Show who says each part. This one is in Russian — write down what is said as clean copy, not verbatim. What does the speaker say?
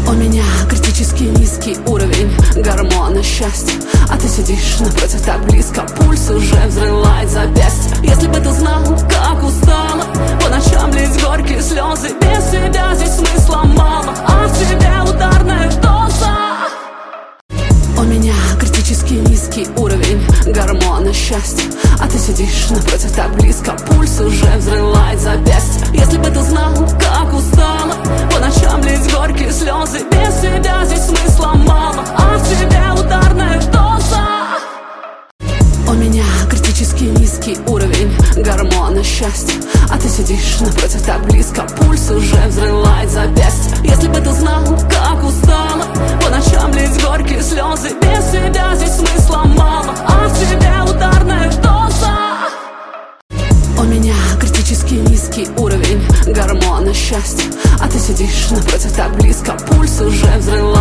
Speaker 1: У меня критически низкий уровень гормона счастья, а ты сидишь напротив так близко, пульс уже взрывает запястье. Если бы ты знал, как устала по ночам лить горькие слезы, без тебя здесь смысла мало, а в тебе ударная доза. У меня критически низкий уровень гормона счастья, а ты сидишь напротив так близко, пульс уже взрывает запястье. Если бы ты знал, как устала по ночам лить горькие слезы, без тебя здесь смысла мало, а в тебе ударная доза. У меня критически низкий уровень гормона счастья, а ты сидишь напротив так близко, пульс уже взрывает запястье. Если бы ты знал, как устала по ночам лить горькие слезы, без тебя здесь смысла мало, а в тебе ударная доза. У меня критически низкий уровень гормона счастья, а ты сидишь напротив так близко, пульс уже взрывает